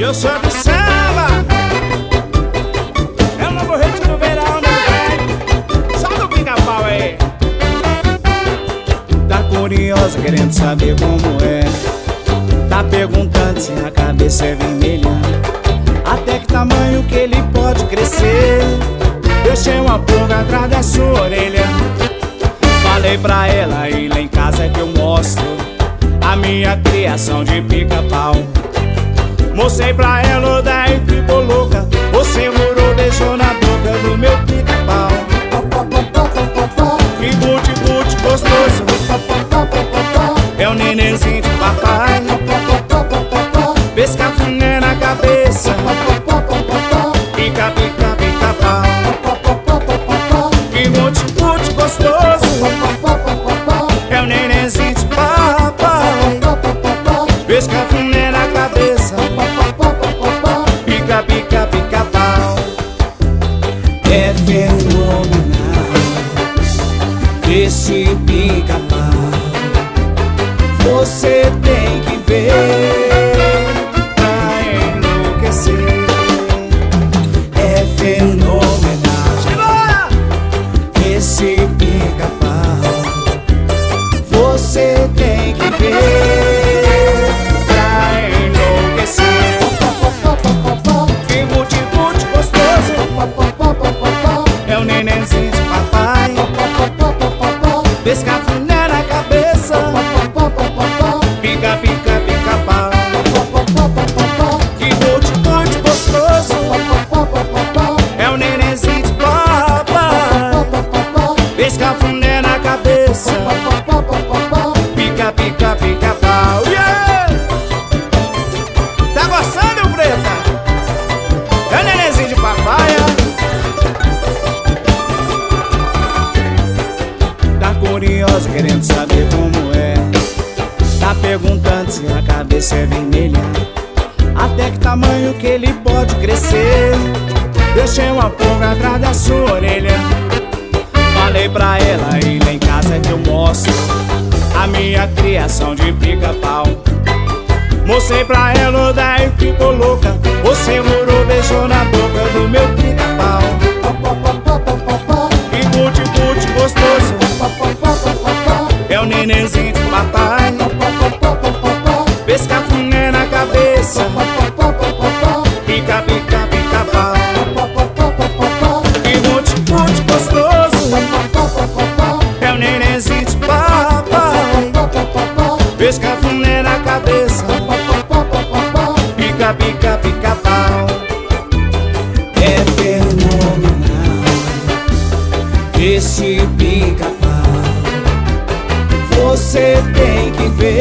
Eu sou do samba, é o novo hit do verão, né? Só do pica-pau aí. Tá curiosa, querendo saber como é. Tá perguntando se a cabeça é vermelha, até que tamanho que ele pode crescer. Deixei uma pulga atrás da sua orelha. Falei pra ela ir lá em casa que eu mostro a minha criação de pica-pau. Mostrei pra ela, daí ficou louca. Você morou, beijou na boca do meu pica-pau. Que guti-guti gostoso, é o nenenzinho de papai. Pescafuné na cabeça, pica, pica, pica-pau. Que guti-guti gostoso, é o nenenzinho de papai. Pescafuné na cabeça, pica, pica, pica-pau. É fenomenal esse pica-pau, você tem que ver pra enlouquecer. É fenomenal esse pica-pau, você tem que ver pra enlouquecer. Que guti-guti gostoso, é o nenenzinho de papai. Pescafuné na cabeça, pica, pica, pica-pau. Que guti-guti gostoso, é o nenenzinho de papai. Pescafuné na cabeça, pica, pica, pica-pau. Yeah! Tá gostando, preta? É o nenenzinho de papai. Tá curiosa, querendo saber como é. Tá perguntando se a cabeça é vermelha, até que tamanho que ele pode crescer. Deixei uma pulga atrás da sua orelha. Falei pra ela ir lá em casa que eu mostro a minha criação de pica-pau. Mostrei pra ela, daí ficou louca. Você morou, beijou na boca do meu pica-pau. Que guti-guti gostoso, é o nenenzinho de papai. Pescafuné na cabeça, pica, pica, pica-pau. Que guti-guti gostoso, é o nenenzinho de papai. Pescafuné na cabeça, pica, pica, pica-pau. É fenomenal esse pica-pau, você tem que ver